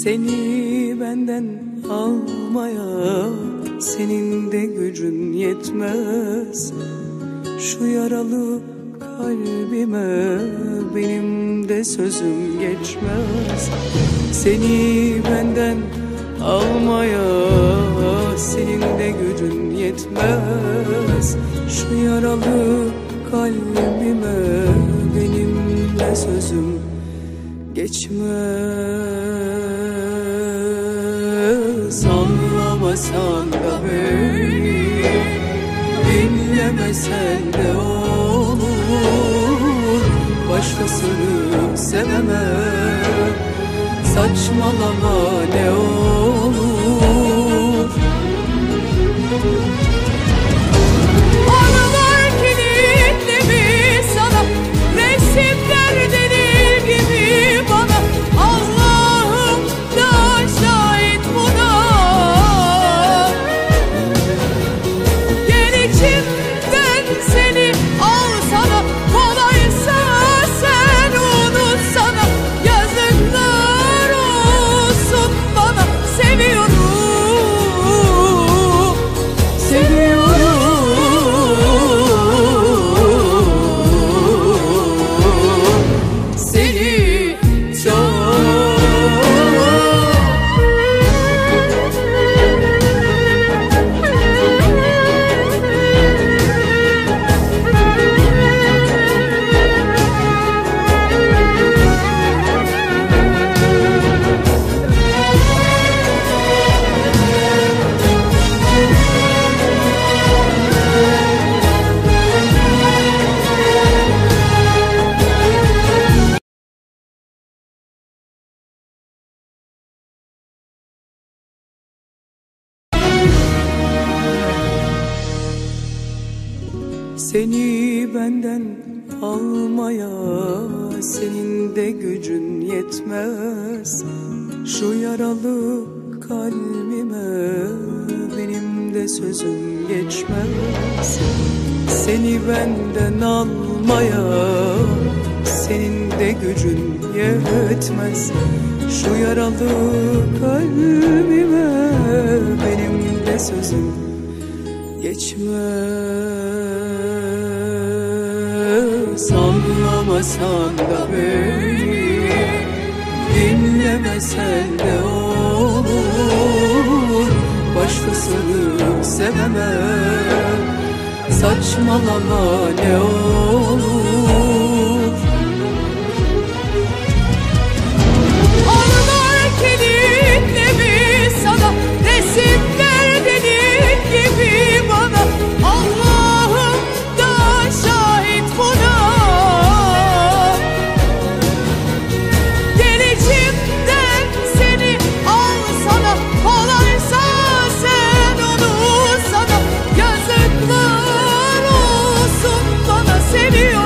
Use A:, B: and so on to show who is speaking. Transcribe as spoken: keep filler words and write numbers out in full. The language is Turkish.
A: Seni benden almaya senin de gücün yetmez. Şu yaralı kalbime benim de sözüm geçmez. Seni benden almaya senin de gücün yetmez. Şu yaralı kalbime benim de sözüm geçmez. Anlamasan da beni, dinlemesen de olur. Başkasını sevemem, saçmalama ne olur.
B: Anılar kilitli mi sana, resimler denir gibi bana. Allah'ım da şahit buna. Gel içimden seni alsana, kolaysa sen unutsana. Yazıklar olsun bana, seviyorum, seviyorum seni çok.
A: Seni benden almaya senin de gücün yetmez. Şu yaralı kalbime benim de sözüm geçmez. Seni benden almaya senin de gücün yetmez. Şu yaralı kalbime benim de sözüm geçmez. Anlamasan da beni, dinlemesen de olur. Başkasını sevemem, saçmalama ne olur.
B: Anılar kilitli mi sana, resimler denir gibi bana. Allah'ım da şahit buna. Gel içimden seni alsana, kolaysa sen unutsana. Yazıklar olsun bana, seviyorum.